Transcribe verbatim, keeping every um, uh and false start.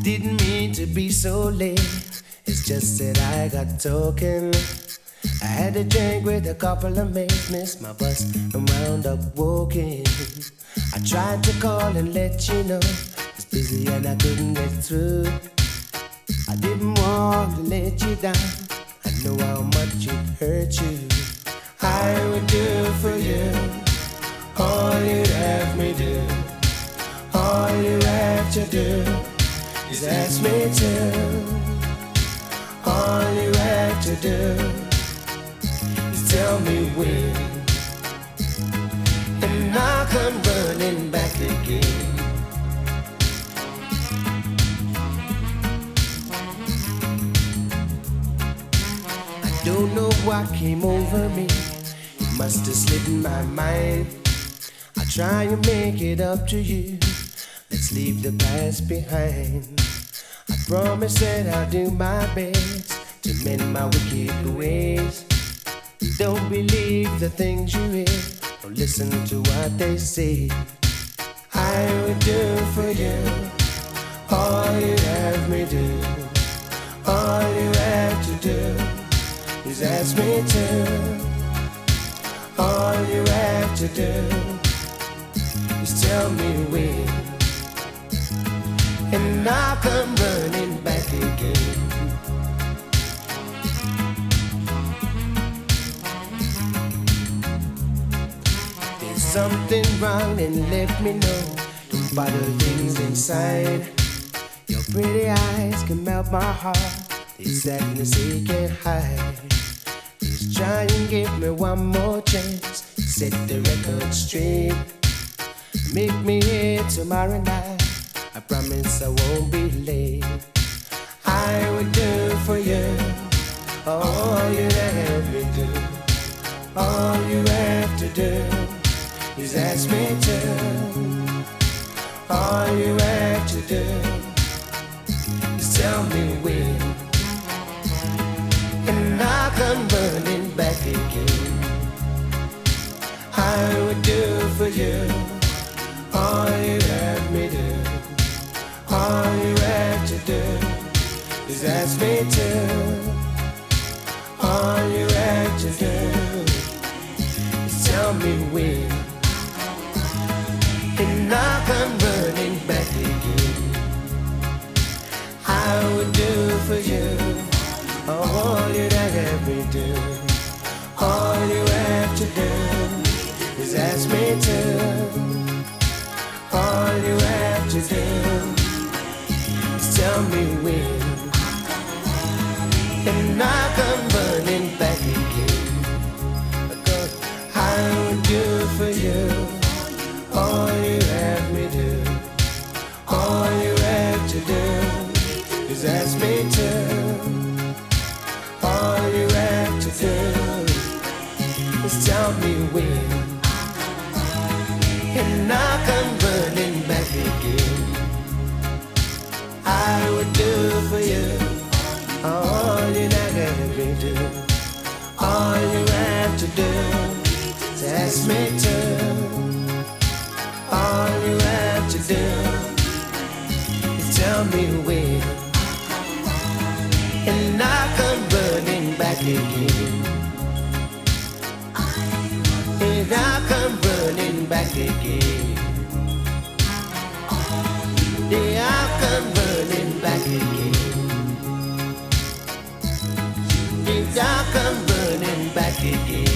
Didn't mean to be so late. It's just that I got talking. I had a drink with a couple of mates, missed my bus and wound up walking. I tried to call and let you know it's busy and I couldn't get through. I didn't want to let you down. I know how much it hurt you. I would do for you all you'd have me do. All you have to do is ask me to. All you have to do is tell me when, and I'll come running back again. I don't know what came over me. It must have slipped in my mind. I'll try and make it up to you. Let's leave the past behind. I promise that I'll do my best to mend my wicked ways. Don't believe the things you hear, or listen to what they say. I would do for you all you have me do. All you have to do is ask me to. All you have to do is tell me when, and I'll come running back again. There's something wrong and let me know. Don't bother things inside. Your pretty eyes can melt my heart. This sadness they can't hide. Just try and give me one more chance. Set the record straight. Make me here tomorrow night. I promise I won't be late. I would do for you all you have me do. All you have to do is ask me to. All you have to do is tell me when, and I'll come running back again. I would do for you all you have me do. All you have to do is ask me to. All you have to do is tell me when, and I'll come running back again. I would do for you all you have me do. All you have to do is ask me to. All you have to do is tell me when, and I'll come running back again. Because I would do for you all you have me do. All you have to do is ask me to. All you have to do is tell me when, and I'll come running back again. I would do for you all you have me do. All you have to do is ask me to. All you have to do is tell me when, and I'll come running back again. And I'll come running back again. Yeah, I'll come running back again. Yeah, I'll come running back again.